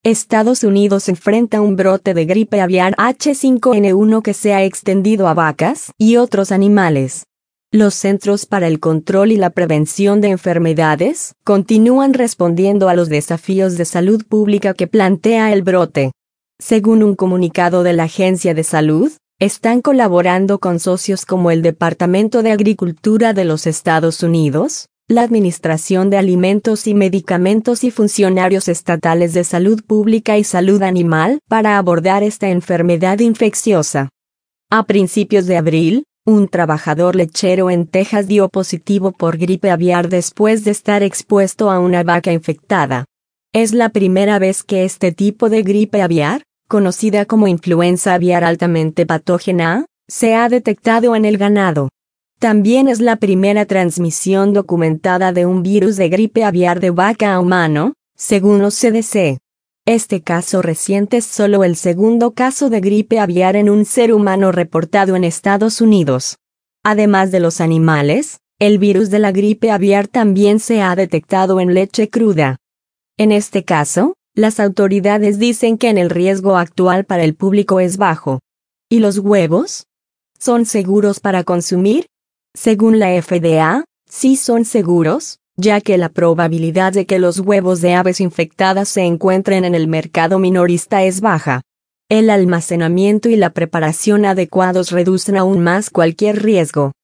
Estados Unidos enfrenta un brote de gripe aviar H5N1 que se ha extendido a vacas y otros animales. Los Centros para el Control y la Prevención de Enfermedades continúan respondiendo a los desafíos de salud pública que plantea el brote. Según un comunicado de la Agencia de Salud, están colaborando con socios como el Departamento de Agricultura de los Estados Unidos, la Administración de Alimentos y Medicamentos y funcionarios estatales de salud pública y salud animal para abordar esta enfermedad infecciosa. A principios de abril, un trabajador lechero en Texas dio positivo por gripe aviar después de estar expuesto a una vaca infectada. Es la primera vez que este tipo de gripe aviar, conocida como influenza aviar altamente patógena, se ha detectado en el ganado. También es la primera transmisión documentada de un virus de gripe aviar de vaca a humano, según los CDC. Este caso reciente es solo el segundo caso de gripe aviar en un ser humano reportado en Estados Unidos. Además de los animales, el virus de la gripe aviar también se ha detectado en leche cruda. En este caso, las autoridades dicen que el riesgo actual para el público es bajo. ¿Y los huevos? ¿Son seguros para consumir? Según la FDA, sí son seguros, ya que la probabilidad de que los huevos de aves infectadas se encuentren en el mercado minorista es baja. El almacenamiento y la preparación adecuados reducen aún más cualquier riesgo.